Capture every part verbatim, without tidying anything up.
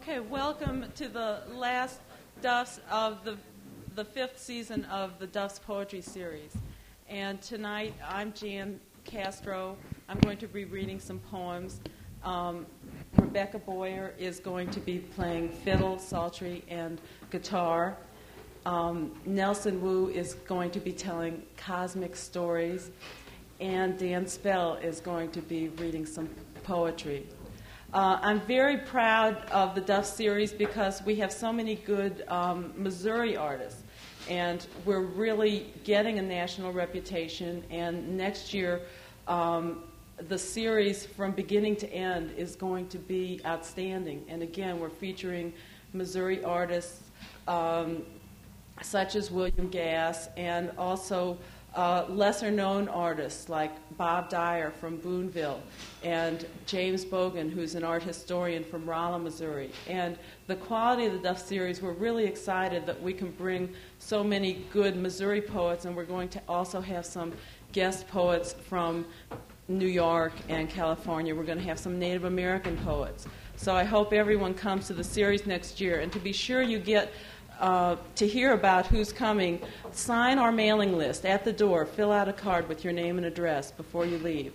Okay, welcome to the last Duffs of the the fifth season of the Duffs Poetry Series. And tonight, I'm Jan Castro. I'm going to be reading some poems. Um, Rebecca Boyer is going to be playing fiddle, psaltery, and guitar. Um, Nelson Wu is going to be telling cosmic stories. And Dan Spell is going to be reading some poetry. Uh, I'm very proud of the Duff series because we have so many good um, Missouri artists, and we're really getting a national reputation. And next year, um, the series from beginning to end is going to be outstanding. And again, we're featuring Missouri artists um, such as William Gass, and also Uh, lesser-known artists like Bob Dyer from Boonville and James Bogan, who's an art historian from Rolla, Missouri. And the quality of the Duff series, we're really excited that we can bring so many good Missouri poets, and we're going to also have some guest poets from New York and California. We're going to have some Native American poets. So I hope everyone comes to the series next year. And to be sure you get Uh, to hear about who's coming, sign our mailing list at the door. Fill out a card with your name and address before you leave.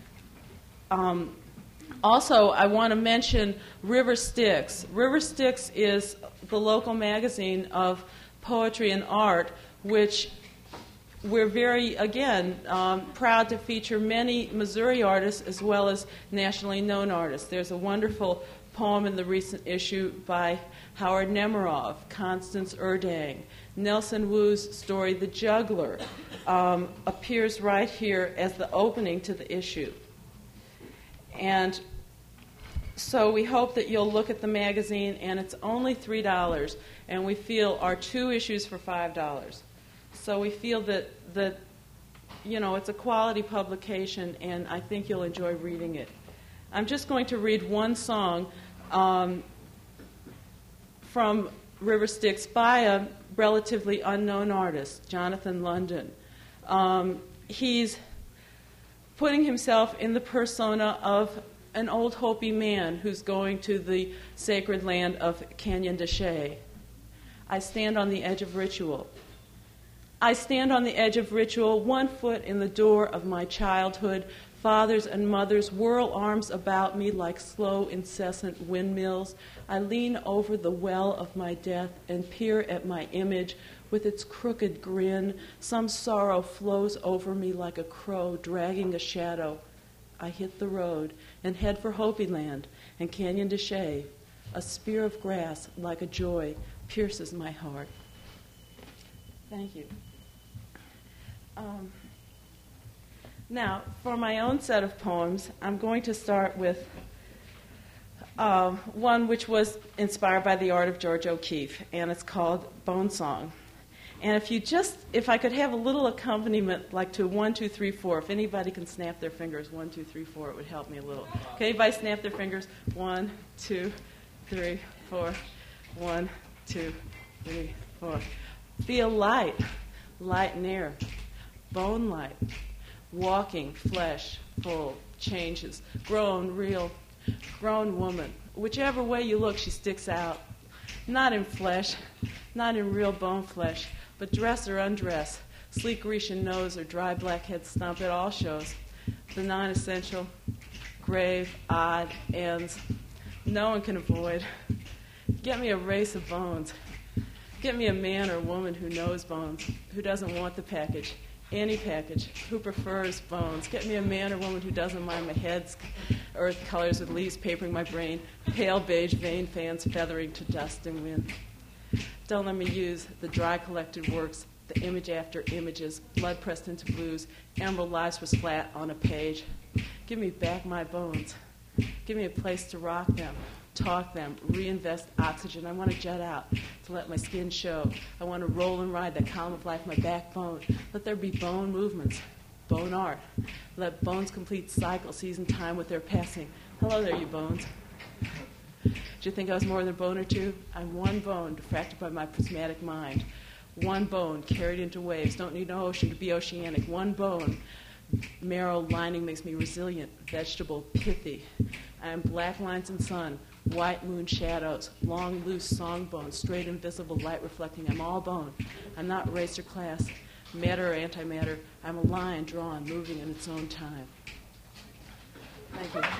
Um, also, I want to mention River Styx. River Styx is the local magazine of poetry and art, which we're very, again, um, proud to feature many Missouri artists as well as nationally known artists. There's a wonderful poem in the recent issue by Howard Nemerov, Constance Erdang. Nelson Wu's story, The Juggler, um, appears right here as the opening to the issue. And so we hope that you'll look at the magazine, and it's only three dollars, and we feel our two issues for five dollars. So we feel that, that, you know, it's a quality publication, and I think you'll enjoy reading it. I'm just going to read one song um, from River Styx by a relatively unknown artist, Jonathan London. Um, he's putting himself in the persona of an old Hopi man who's going to the sacred land of Canyon de Chelly. I stand on the edge of ritual. I stand on the edge of ritual, one foot in the door of my childhood. Fathers and mothers whirl arms about me like slow, incessant windmills. I lean over the well of my death and peer at my image with its crooked grin. Some sorrow flows over me like a crow dragging a shadow. I hit the road and head for Hopi Land and Canyon de Chelly. A spear of grass like a joy pierces my heart. Thank you. Um, Now, for my own set of poems, I'm going to start with uh, one which was inspired by the art of George O'Keeffe, and it's called Bone Song. And if you just, if I could have a little accompaniment, like to one, two, three, four, if anybody can snap their fingers, one, two, three, four, it would help me a little. Can anybody snap their fingers? One, two, three, four. One, two, three, four. Feel light, light and air, bone light. Walking, flesh, full, changes, grown, real, grown woman. Whichever way you look, she sticks out. Not in flesh, not in real bone flesh, but dress or undress, sleek Grecian nose or dry black head stump, it all shows. The non-essential, grave, odd, ends, no one can avoid. Get me a race of bones. Get me a man or woman who knows bones, who doesn't want the package. Any package, who prefers bones. Get me a man or woman who doesn't mind my head's earth colors with leaves papering my brain, pale beige vein fans feathering to dust and wind. Don't let me use the dry collected works, the image after images, blood pressed into blues, emerald lives was flat on a page. Give me back my bones. Give me a place to rock them, talk them, reinvest oxygen. I want to jet out, to let my skin show. I want to roll and ride that column of life, my backbone. Let there be bone movements, bone art. Let bones complete cycle, season time with their passing. Hello there, you bones. Did you think I was more than a bone or two? I'm one bone, diffracted by my prismatic mind. One bone, carried into waves. Don't need no ocean to be oceanic. One bone. Marrow lining makes me resilient, vegetable, pithy. I am black lines and sun, white moon shadows, long, loose song bones, straight, invisible light reflecting. I'm all bone. I'm not race or class, matter or antimatter. I'm a line drawn, moving in its own time. Thank you.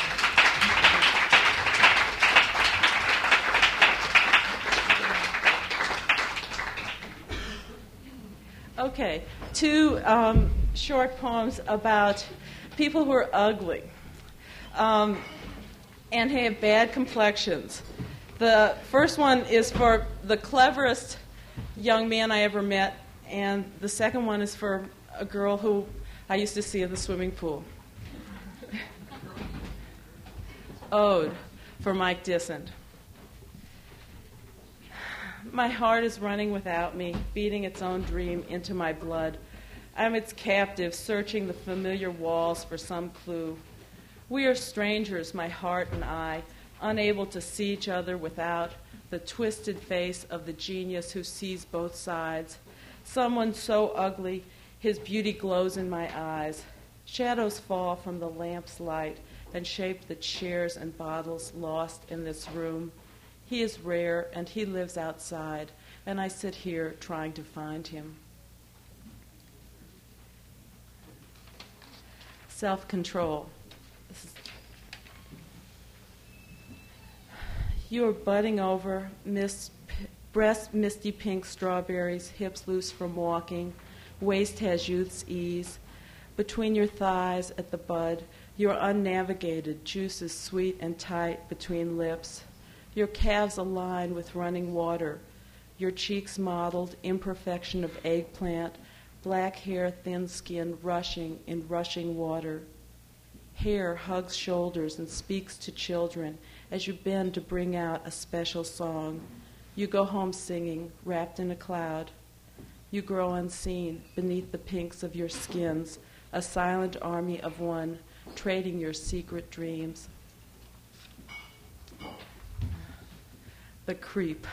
Okay, two um, short poems about people who are ugly um, and have bad complexions. The first one is for the cleverest young man I ever met, and the second one is for a girl who I used to see in the swimming pool. Ode for Mike Dissent. My heart is running without me, beating its own dream into my blood. I'm its captive, searching the familiar walls for some clue. We are strangers, my heart and I, unable to see each other without the twisted face of the genius who sees both sides. Someone so ugly, his beauty glows in my eyes. Shadows fall from the lamp's light and shape the chairs and bottles lost in this room. He is rare, and he lives outside, and I sit here trying to find him. Self-control. This is You are budding over, mist, p- breast misty pink strawberries, hips loose from walking, waist has youth's ease. Between your thighs at the bud, you are unnavigated, juices sweet and tight between lips. Your calves align with running water, your cheeks modeled, imperfection of eggplant, black hair, thin skin, rushing in rushing water. Hair hugs shoulders and speaks to children as you bend to bring out a special song. You go home singing, wrapped in a cloud. You grow unseen beneath the pinks of your skins, a silent army of one, trading your secret dreams. The creep.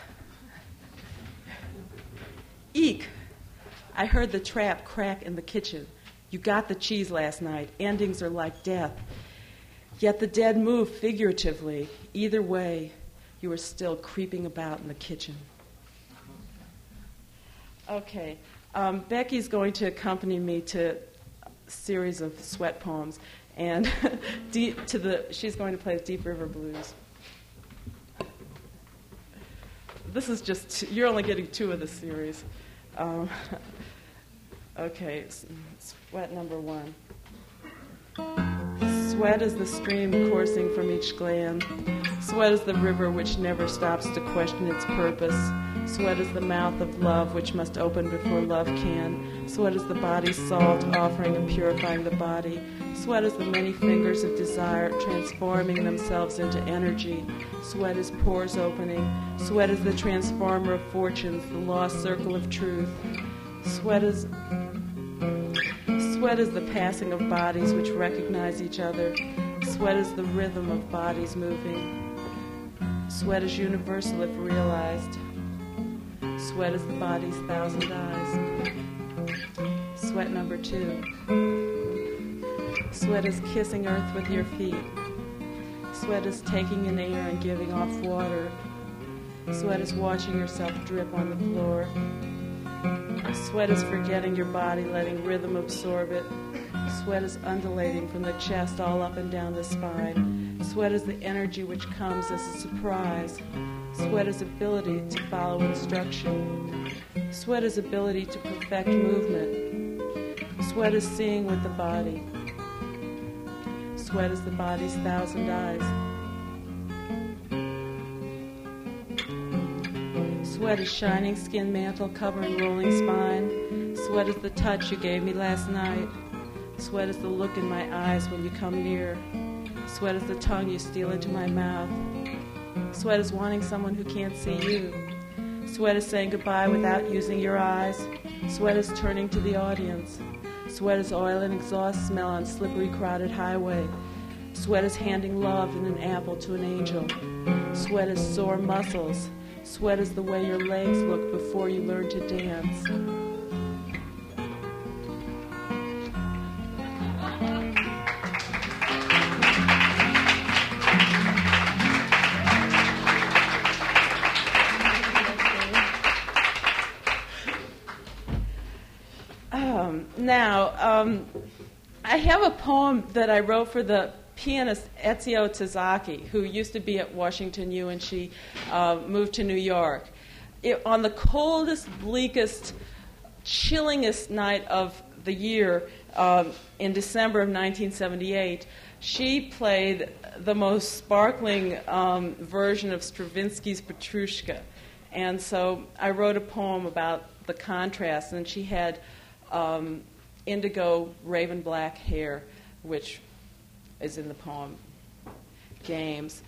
Eek! I heard the trap crack in the kitchen. You got the cheese last night. Endings are like death. Yet the dead move figuratively. Either way, you are still creeping about in the kitchen. Okay. Um, Becky's going to accompany me to a series of sweat poems, and deep to the she's going to play Deep River Blues. This is just two, you're only getting two of the series. Um, okay, sweat number one. Sweat is the stream coursing from each gland. Sweat is the river which never stops to question its purpose. Sweat is the mouth of love which must open before love can. Sweat is the body's salt offering and purifying the body. Sweat is the many fingers of desire transforming themselves into energy. Sweat is pores opening. Sweat is the transformer of fortunes, the lost circle of truth. Sweat is Sweat is the passing of bodies which recognize each other. Sweat is the rhythm of bodies moving. Sweat is universal if realized. Sweat is the body's thousand eyes. Sweat number two. Sweat is kissing earth with your feet. Sweat is taking in air and giving off water. Sweat is watching yourself drip on the floor. Sweat is forgetting your body, letting rhythm absorb it. Sweat is undulating from the chest all up and down the spine. Sweat is the energy which comes as a surprise. Sweat is ability to follow instruction. Sweat is ability to perfect movement. Sweat is seeing with the body. Sweat is the body's thousand eyes. Sweat is shining skin mantle covering rolling spine. Sweat is the touch you gave me last night. Sweat is the look in my eyes when you come near. Sweat is the tongue you steal into my mouth. Sweat is wanting someone who can't see you. Sweat is saying goodbye without using your eyes. Sweat is turning to the audience. Sweat is oil and exhaust smell on slippery, crowded highway. Sweat is handing love in an apple to an angel. Sweat is sore muscles. Sweat is the way your legs look before you learn to dance. Now, um, I have a poem that I wrote for the pianist Ezio Tazaki, who used to be at Washington U, and she uh, moved to New York. It, on the coldest, bleakest, chillingest night of the year, um, in December of nineteen seventy-eight, she played the most sparkling um, version of Stravinsky's Petrushka. And so I wrote a poem about the contrast, and she had um, indigo raven black hair, which is in the poem Games.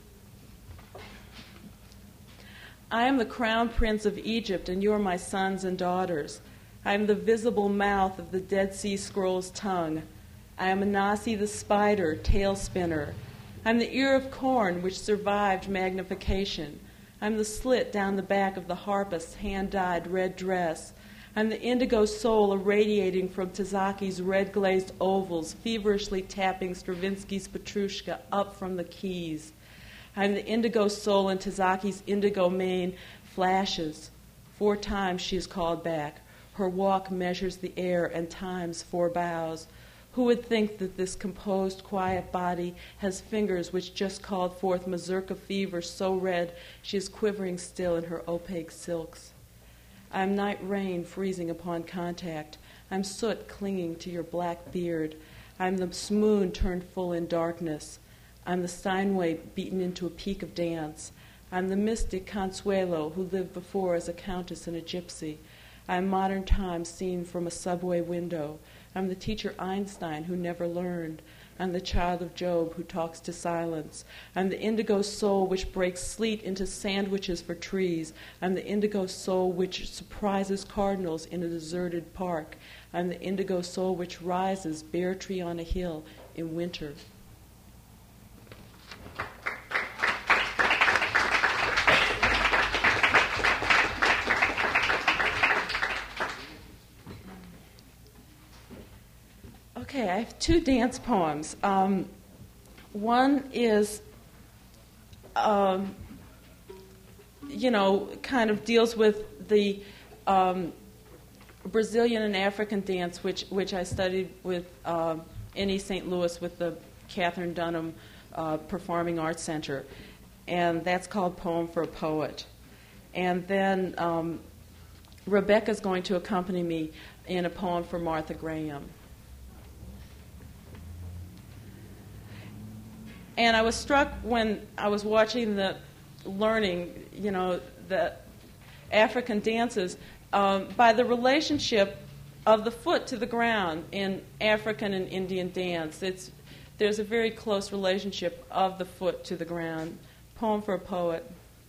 I am the crown prince of Egypt, and you are my sons and daughters. I am the visible mouth of the Dead Sea Scrolls' tongue. I am Anansi the spider, tail spinner. I am the ear of corn which survived magnification. I am the slit down the back of the harpist's hand-dyed red dress. I am the indigo soul irradiating from Tazaki's red-glazed ovals, feverishly tapping Stravinsky's Petrushka up from the keys. I am the indigo soul in Tazaki's indigo mane flashes. Four times she is called back. Her walk measures the air and times four bows. Who would think that this composed, quiet body has fingers which just called forth mazurka fever so red she is quivering still in her opaque silks? I am night rain freezing upon contact. I am soot clinging to your black beard. I am the moon turned full in darkness. I am the Steinway beaten into a peak of dance. I am the mystic Consuelo who lived before as a countess and a gypsy. I am modern times seen from a subway window. I'm the teacher Einstein who never learned. I'm the child of Job who talks to silence. I'm the indigo soul which breaks sleet into sandwiches for trees. I'm the indigo soul which surprises cardinals in a deserted park. I'm the indigo soul which rises, bare tree on a hill, in winter. Okay, I have two dance poems. Um, one is, um, you know, kind of deals with the um, Brazilian and African dance, which which I studied with uh, in East Saint Louis with the Catherine Dunham uh, Performing Arts Center, and that's called Poem for a Poet. And then um, Rebecca's going to accompany me in a poem for Martha Graham. And I was struck when I was watching the learning, you know, the African dances, um, by the relationship of the foot to the ground in African and Indian dance. It's, there's a very close relationship of the foot to the ground. Poem for a Poet.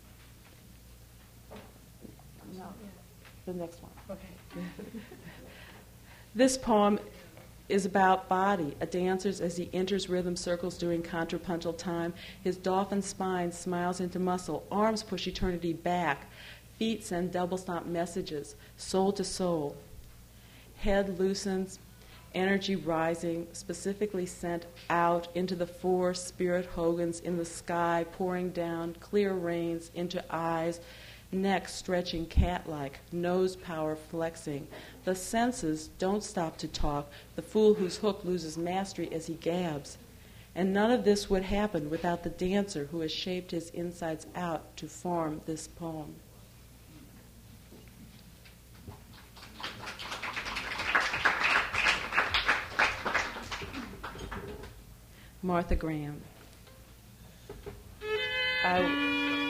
No, the next one. Okay. This poem is about body, a dancer's as he enters rhythm circles during contrapuntal time. His dolphin spine smiles into muscle, arms push eternity back, feet send double-stomp messages, soul to soul. Head loosens, energy rising, specifically sent out into the four spirit hogans in the sky, pouring down clear rains into eyes, neck stretching cat-like, nose power flexing. The senses don't stop to talk, the fool whose hook loses mastery as he gabs. And none of this would happen without the dancer who has shaped his insides out to form this poem. Martha Graham. I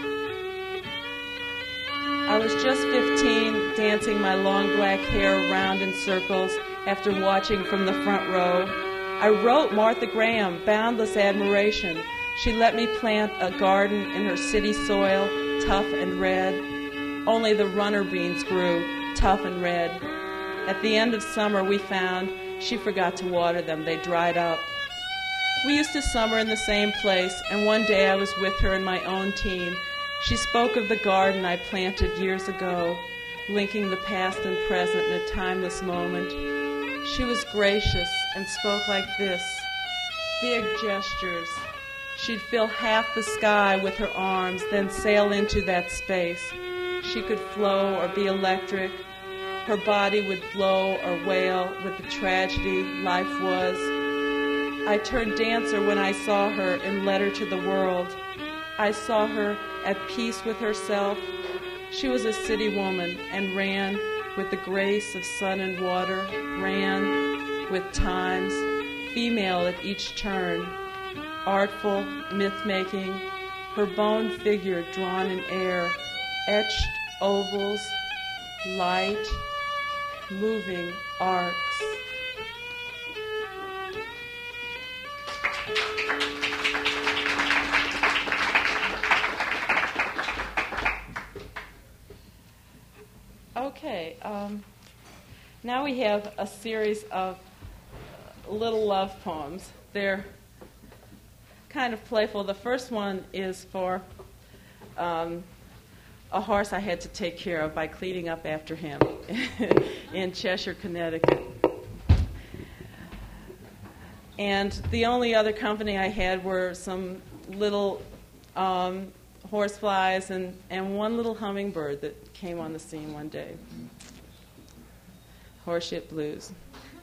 I was just fifteen, dancing my long black hair around in circles after watching from the front row. I wrote Martha Graham boundless admiration. She let me plant a garden in her city soil, tough and red. Only the runner beans grew, tough and red. At the end of summer, we found she forgot to water them. They dried up. We used to summer in the same place, and one day I was with her in my own teen. She spoke of the garden I planted years ago, linking the past and present in a timeless moment. She was gracious and spoke like this, big gestures. She'd fill half the sky with her arms, then sail into that space. She could flow or be electric. Her body would blow or wail with the tragedy life was. I turned dancer when I saw her in Letter to the World. I saw her at peace with herself. She was a city woman and ran with the grace of sun and water, ran with times, female at each turn, artful, myth-making, her bone figure drawn in air, etched ovals, light, moving arcs. Okay, um, now we have a series of little love poems. They're kind of playful. The first one is for um, a horse I had to take care of by cleaning up after him in Cheshire, Connecticut. And the only other company I had were some little um, horseflies and, and one little hummingbird that came on the scene one day. Horseshit Blues.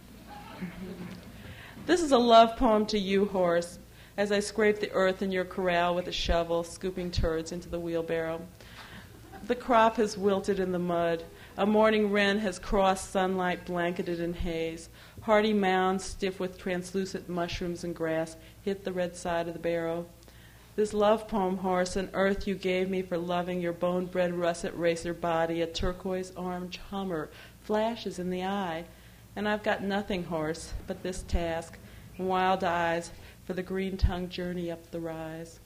This is a love poem to you, horse, as I scrape the earth in your corral with a shovel, scooping turds into the wheelbarrow. The crop has wilted in the mud. A morning wren has crossed sunlight blanketed in haze. Hardy mounds, stiff with translucent mushrooms and grass, hit the red side of the barrow. This love poem, horse, an earth you gave me for loving your bone-bred russet racer body, a turquoise orange hummer, flashes in the eye. And I've got nothing, horse, but this task, and wild eyes for the green-tongued journey up the rise.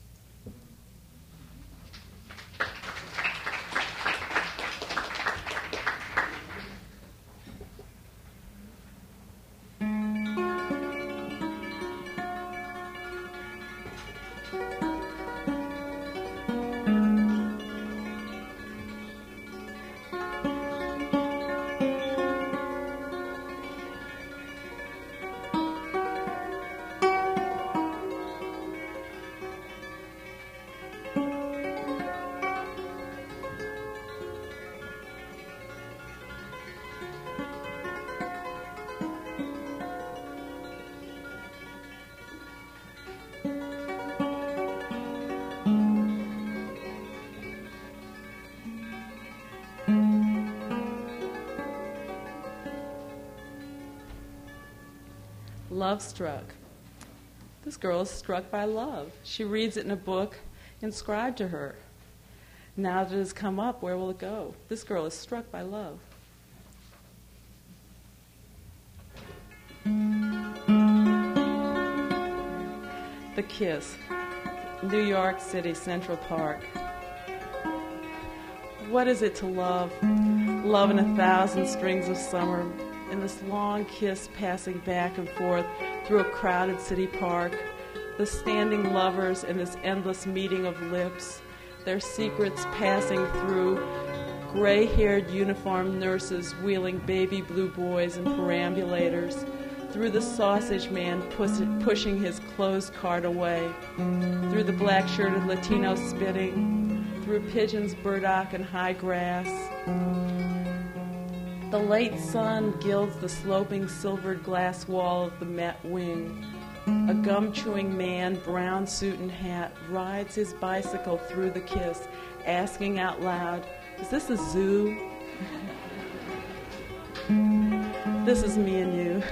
Love struck. This girl is struck by love. She reads it in a book inscribed to her. Now that it has come up, where will it go? This girl is struck by love. The Kiss, New York City, Central Park. What is it to love? Love in a thousand strings of summer, in this long kiss passing back and forth through a crowded city park, the standing lovers in this endless meeting of lips, their secrets passing through gray-haired uniformed nurses wheeling baby blue boys in perambulators, through the sausage man push- pushing his closed cart away, through the black-shirted Latino spitting, through pigeons, burdock, and high grass. The late sun gilds the sloping silvered glass wall of the Met Wing. A gum-chewing man, brown suit and hat, rides his bicycle through the kiss, asking out loud, "Is this a zoo?" This is me and you.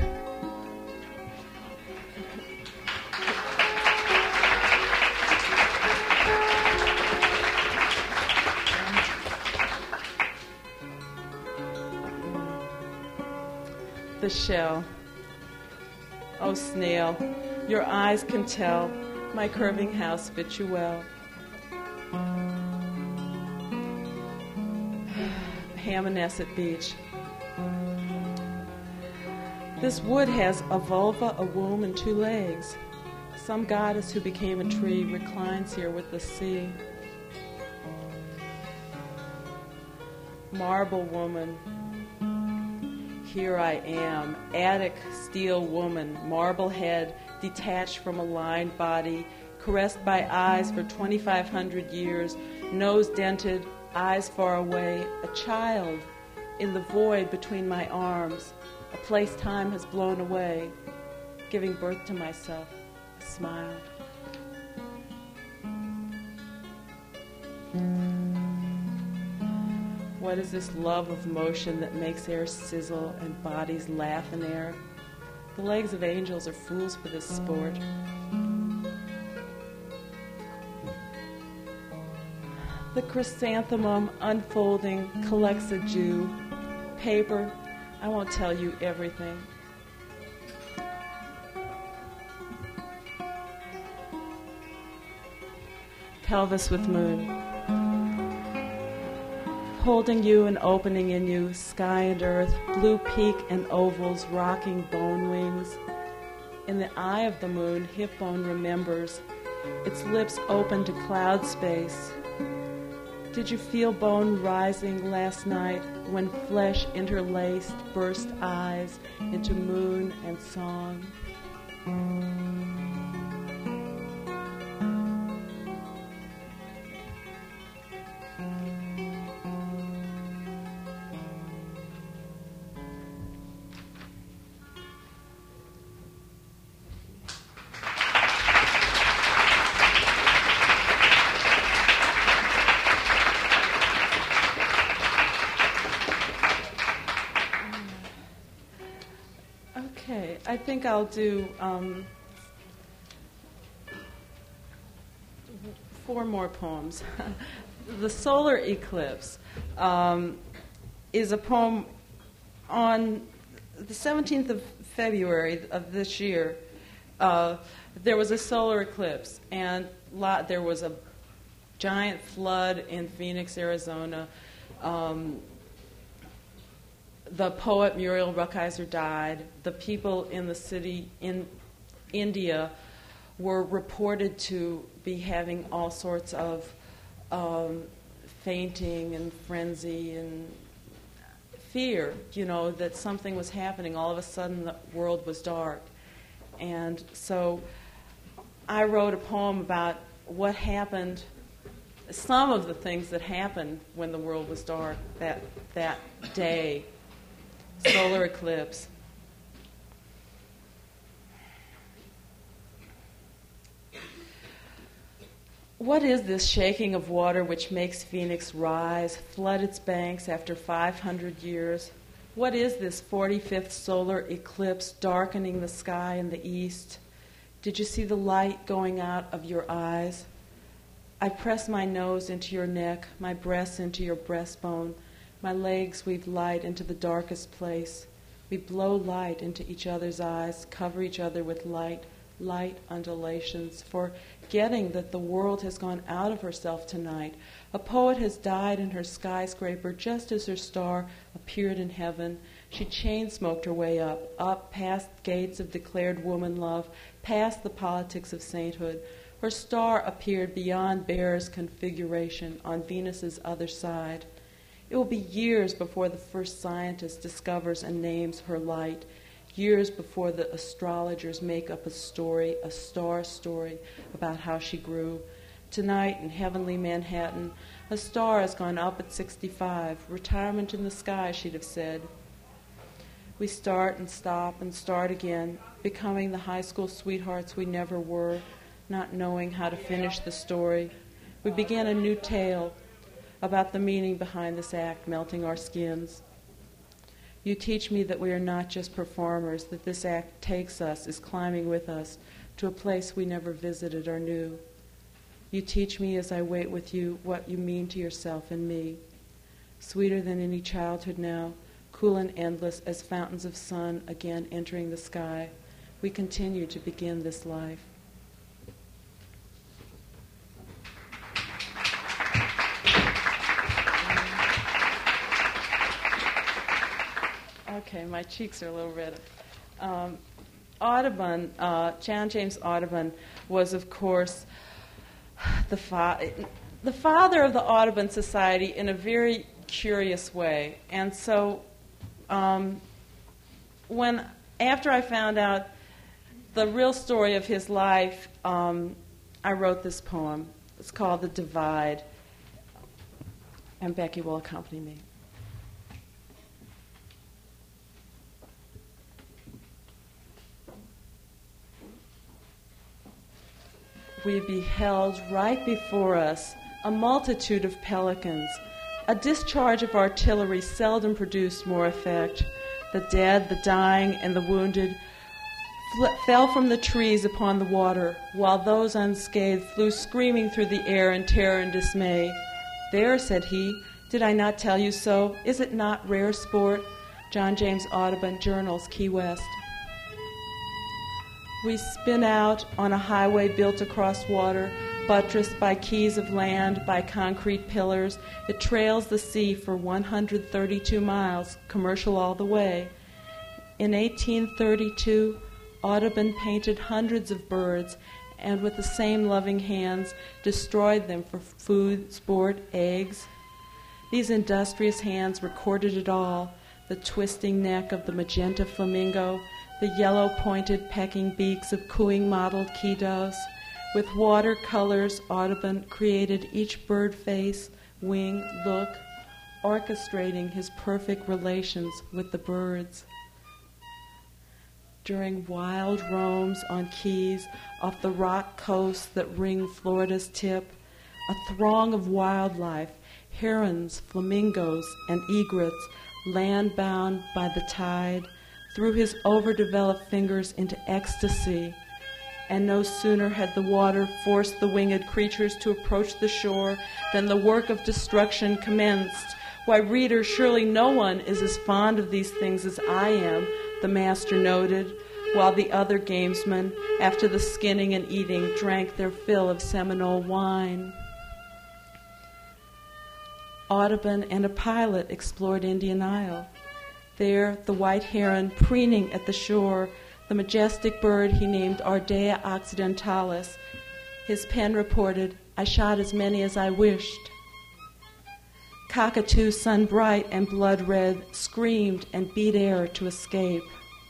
The shell. Oh, snail, your eyes can tell my curving house fits you well. Hammonesset Beach. This wood has a vulva, a womb, and two legs. Some goddess who became a tree reclines here with the sea. Marble woman. Here I am, Attic steel woman, marble head, detached from a lined body, caressed by eyes for twenty-five hundred years, nose dented, eyes far away, a child in the void between my arms, a place time has blown away, giving birth to myself, I smiled. What is this love of motion that makes air sizzle and bodies laugh in air? The legs of angels are fools for this sport. The chrysanthemum unfolding collects a Jew. Paper, I won't tell you everything. Pelvis with moon. Holding you and opening in you, sky and earth, blue peak and ovals, rocking bone wings. In the eye of the moon, hip bone remembers, its lips open to cloud space. Did you feel bone rising last night when flesh interlaced burst eyes into moon and song? I think I'll do um, four more poems. The Solar Eclipse um, is a poem on the seventeenth of February of this year. Uh, there was a solar eclipse, and lot, there was a giant flood in Phoenix, Arizona. Um, The poet Muriel Rukeyser died. The people in the city in India were reported to be having all sorts of um, fainting and frenzy and fear, you know, that something was happening. All of a sudden the world was dark. And so I wrote a poem about what happened, some of the things that happened when the world was dark that that day. Solar eclipse. What is this shaking of water which makes Phoenix rise, flood its banks after five hundred years? What is this forty-fifth solar eclipse darkening the sky in the east? Did you see the light going out of your eyes? I press my nose into your neck, my breasts into your breastbone. My legs weave light into the darkest place. We blow light into each other's eyes, cover each other with light, light undulations, forgetting that the world has gone out of herself tonight. A poet has died in her skyscraper just as her star appeared in heaven. She chain-smoked her way up, up past gates of declared woman love, past the politics of sainthood. Her star appeared beyond Bear's configuration on Venus's other side. It will be years before the first scientist discovers and names her light, years before the astrologers make up a story, a star story, about how she grew. Tonight in heavenly Manhattan, a star has gone up at sixty-five. Retirement in the sky, she'd have said. We start and stop and start again, becoming the high school sweethearts we never were, not knowing how to finish the story. We begin a new tale about the meaning behind this act, melting our skins. You teach me that we are not just performers, that this act takes us, is climbing with us, to a place we never visited or knew. You teach me as I wait with you what you mean to yourself and me. Sweeter than any childhood now, cool and endless as fountains of sun again entering the sky, we continue to begin this life. Okay, my cheeks are a little red. Um, Audubon, uh, John James Audubon, was, of course, the, fa- the father of the Audubon Society in a very curious way. And so um, when, after I found out the real story of his life, um, I wrote this poem. It's called The Divide. And Becky will accompany me. we beheld right before us a multitude of pelicans. A discharge of artillery seldom produced more effect. The dead, the dying, and the wounded fl- fell from the trees upon the water, while those unscathed flew screaming through the air in terror and dismay. "There," said he, "did I not tell you so? Is it not rare sport?" John James Audubon, Journals, Key West. We spin out on a highway built across water, buttressed by keys of land, by concrete pillars. It trails the sea for one hundred thirty-two miles, commercial all the way. In eighteen thirty-two, Audubon painted hundreds of birds and with the same loving hands destroyed them for food, sport, eggs. These industrious hands recorded it all: the twisting neck of the magenta flamingo, the yellow-pointed pecking beaks of cooing mottled keydoes. With watercolors, Audubon created each bird face, wing, look, orchestrating his perfect relations with the birds. During wild roams on keys off the rock coasts that ring Florida's tip, a throng of wildlife, herons, flamingos, and egrets, land-bound by the tide, threw his overdeveloped fingers into ecstasy, and no sooner had the water forced the winged creatures to approach the shore than the work of destruction commenced. "Why, reader, surely no one is as fond of these things as I am," the master noted, while the other gamesmen, after the skinning and eating, drank their fill of Seminole wine. Audubon and a pilot explored Indian Isle. There, the white heron preening at the shore, the majestic bird he named Ardea occidentalis. His pen reported, "I shot as many as I wished." Cockatoo, sun bright and blood red, screamed and beat air to escape.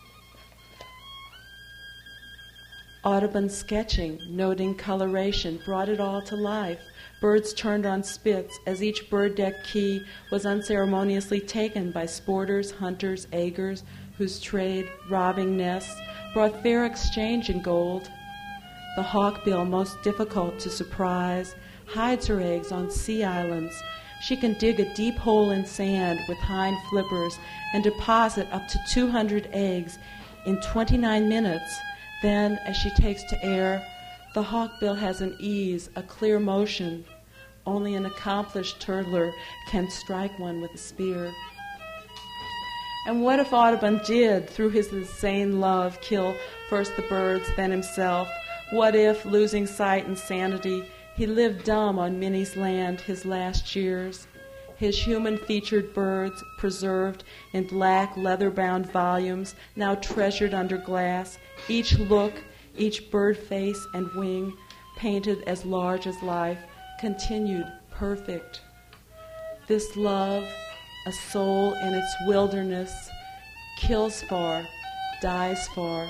Audubon sketching, noting coloration, brought it all to life. Birds turned on spits as each bird deck key was unceremoniously taken by sporters, hunters, eggers, whose trade, robbing nests, brought fair exchange in gold. The hawkbill, most difficult to surprise, hides her eggs on sea islands. She can dig a deep hole in sand with hind flippers and deposit up to two hundred eggs in twenty-nine minutes. Then, as she takes to air, the hawkbill has an ease, a clear motion. Only an accomplished turtler can strike one with a spear. And what if Audubon did, through his insane love, kill first the birds, then himself? What if, losing sight and sanity, he lived dumb on Minnie's land his last years? His human-featured birds, preserved in black leather-bound volumes, now treasured under glass, each look, each bird face and wing, painted as large as life, continued perfect. This love, a soul in its wilderness, kills far, dies far.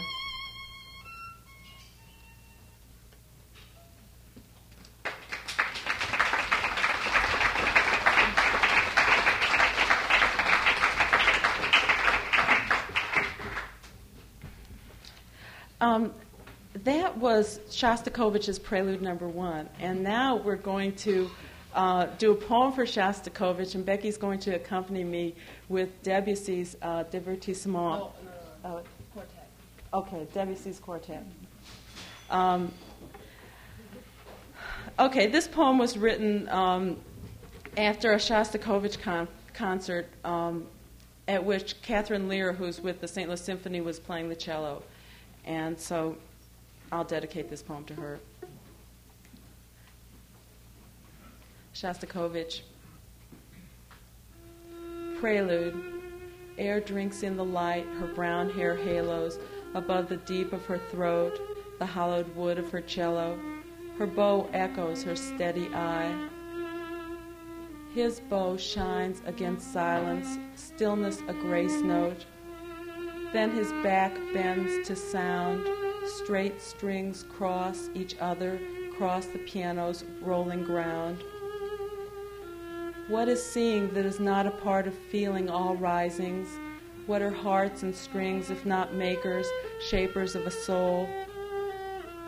Um, that was Shostakovich's Prelude Number One, and now we're going to uh, do a poem for Shostakovich, and Becky's going to accompany me with Debussy's uh, Divertissement. Oh, no, no, no. Uh, quartet. Okay, Debussy's Quartet. Um, okay, this poem was written um, after a Shostakovich con- concert um, at which Catherine Lear, who's with the Saint Louis Symphony, was playing the cello. And so I'll dedicate this poem to her. Shostakovich. Prelude. Air drinks in the light, her brown hair halos above the deep of her throat, the hollowed wood of her cello. Her bow echoes her steady eye. His bow shines against silence, stillness a grace note. Then his back bends to sound. Straight strings cross each other, cross the piano's rolling ground. What is seeing that is not a part of feeling all risings? What are hearts and strings if not makers, shapers of a soul?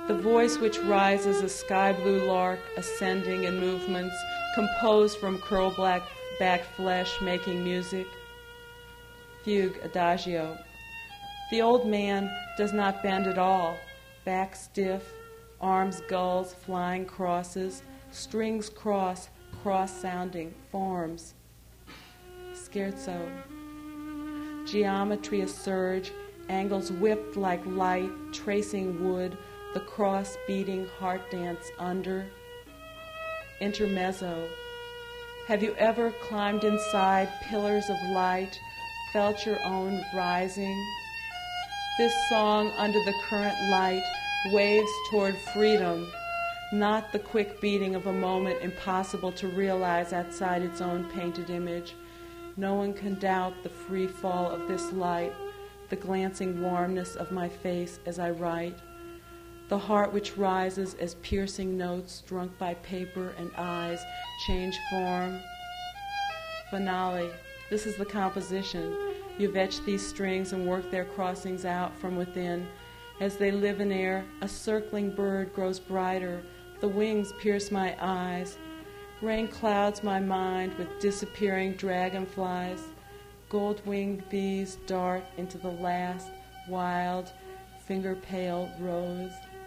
the voice which rises a sky-blue lark, ascending in movements, composed from curl-black back flesh, making music. Fugue, adagio. The old man does not bend at all, back stiff, arms gulls, flying crosses, strings cross, cross-sounding, forms. Scherzo. Geometry a surge, angles whipped like light, tracing wood, the cross beating heart dance under. Intermezzo. Have you ever climbed inside pillars of light, felt your own rising? This song under the current light waves toward freedom, not the quick beating of a moment impossible to realize outside its own painted image. No one can doubt the free fall of this light, the glancing warmness of my face as I write, the heart which rises as piercing notes drunk by paper and eyes change form. Finale. This is the composition. You've etched these strings and worked their crossings out from within. As they live in air, a circling bird grows brighter. The wings pierce my eyes. Rain clouds my mind with disappearing dragonflies. Gold-winged bees dart into the last wild, finger-pale rose.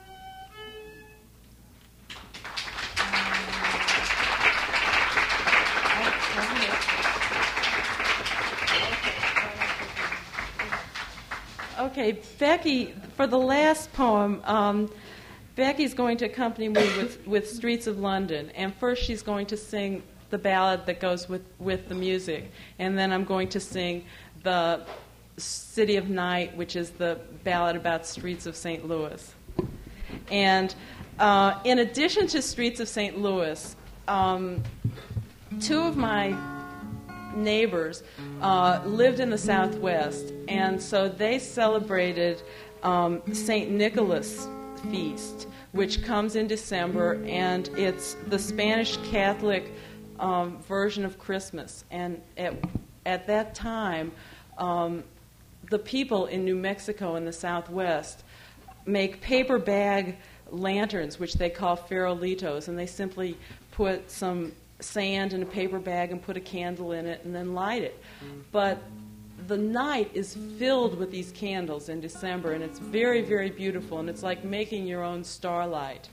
Okay, Becky, for the last poem, um, Becky's going to accompany me with, with Streets of London. And first she's going to sing the ballad that goes with, with the music. And then I'm going to sing the City of Night, which is the ballad about streets of Saint Louis. And uh, in addition to Streets of Saint Louis, um, two of my neighbors uh, lived in the Southwest, and so they celebrated um, Saint Nicholas feast, which comes in December, and it's the Spanish Catholic um, version of Christmas. And at, at that time, um, the people in New Mexico in the Southwest make paper bag lanterns, which they call farolitos, and they simply put some sand in a paper bag and put a candle in it and then light it. But the night is filled with these candles in December, and it's very, very beautiful, and it's like making your own starlight.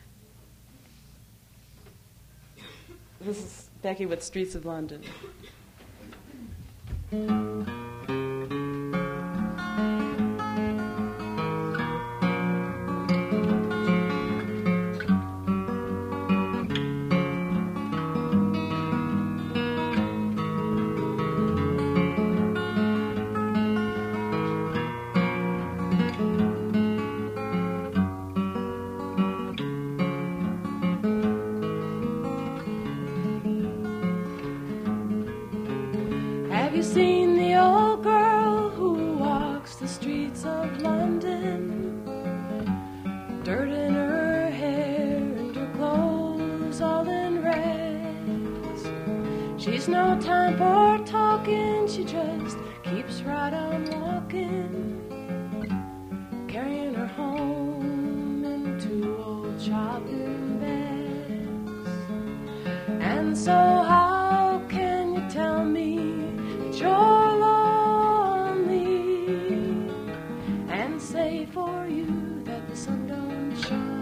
This is Becky with Streets of London. No time for talking, she just keeps right on walking, carrying her home in two old shopping bags. And so how can you tell me that you're lonely and say for you that the sun don't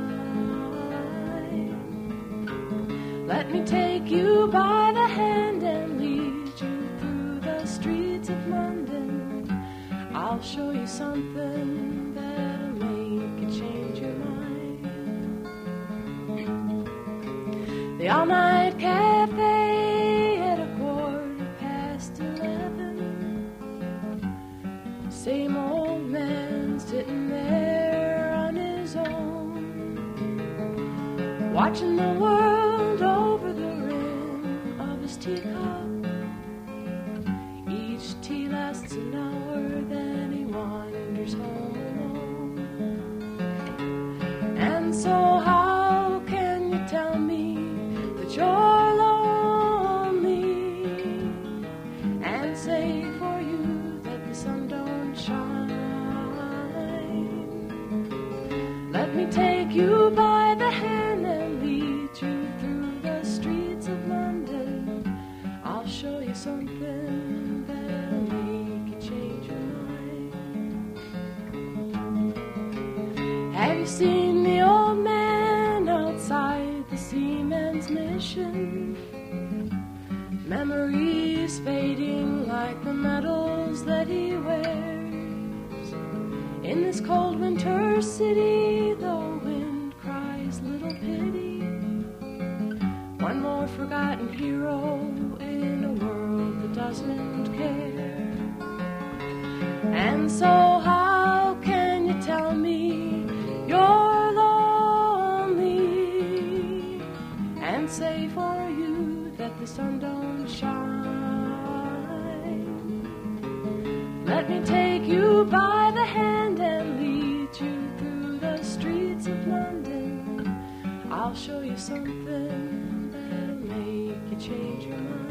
shine? Let me take you by the hand and lead you through the streets of London. I'll show you something that'll make you change your mind. The all-night cafe at a quarter past eleven. Same old man sitting there on his own, watching the world over the rim of his teacup. Each tea lasts an hour, then he wanders home alone. And so how can you tell me that you're lonely and say for you that the sun don't shine? Let me take you something that'll make you change your mind. Have you seen the old man outside the seaman's mission? Memories fading like the medals that he wears. In this cold winter city, the wind cries little pity. One more forgotten hero in a world that doesn't care. And so how can you tell me you're lonely and say for you that the sun don't shine? Let me take you by the hand and lead you through the streets of London. I'll show you something that'll make you change your mind.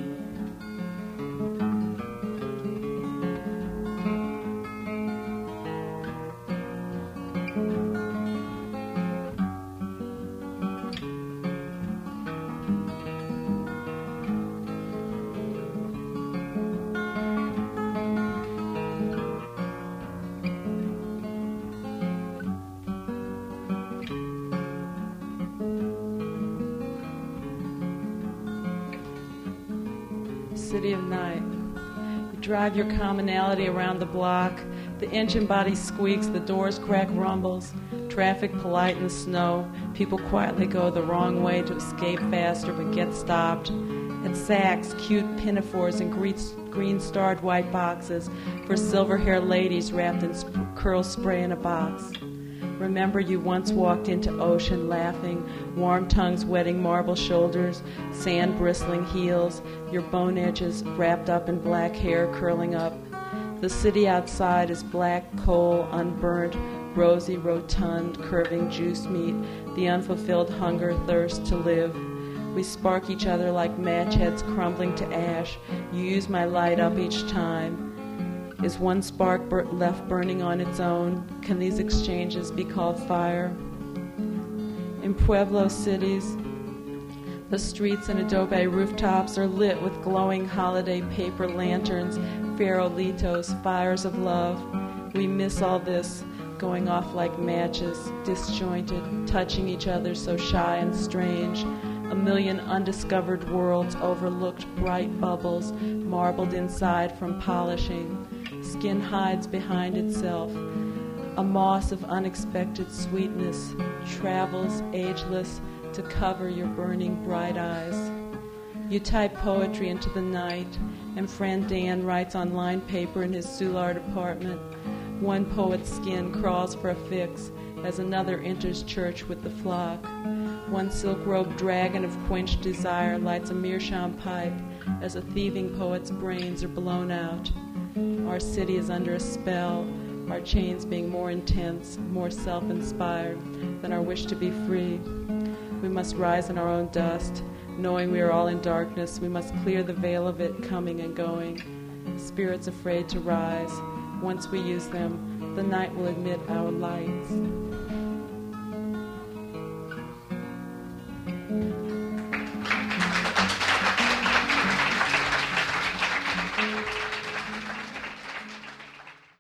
City of night. You drive your commonality around the block. The engine body squeaks, the doors crack rumbles. Traffic polite in the snow. People quietly go the wrong way to escape faster but get stopped. At Saks, cute pinafores and green-starred white boxes for silver-haired ladies wrapped in sp- curl spray in a box. Remember you once walked into ocean laughing, warm tongues wetting marble shoulders, sand bristling heels, your bone edges wrapped up in black hair curling up. The city outside is black coal, unburnt, rosy, rotund, curving juice meat, the unfulfilled hunger, thirst to live. We spark each other like match heads crumbling to ash. You use my light up each time. Is one spark bur- left burning on its own? Can these exchanges be called fire? In Pueblo cities, the streets and adobe rooftops are lit with glowing holiday paper lanterns, farolitos, fires of love. We miss all this, going off like matches, disjointed, touching each other so shy and strange. A million undiscovered worlds, overlooked bright bubbles, marbled inside from polishing. Skin hides behind itself. A moss of unexpected sweetness travels ageless to cover your burning bright eyes. You type poetry into the night, and friend Dan writes on lined paper in his Soulard apartment. One poet's skin crawls for a fix as another enters church with the flock. One silk-robed dragon of quenched desire lights a meerschaum pipe as a thieving poet's brains are blown out. Our city is under a spell, our chains being more intense, more self-inspired than our wish to be free. We must rise in our own dust, knowing we are all in darkness. We must clear the veil of it, coming and going. Spirits afraid to rise. Once we use them, the night will admit our lights.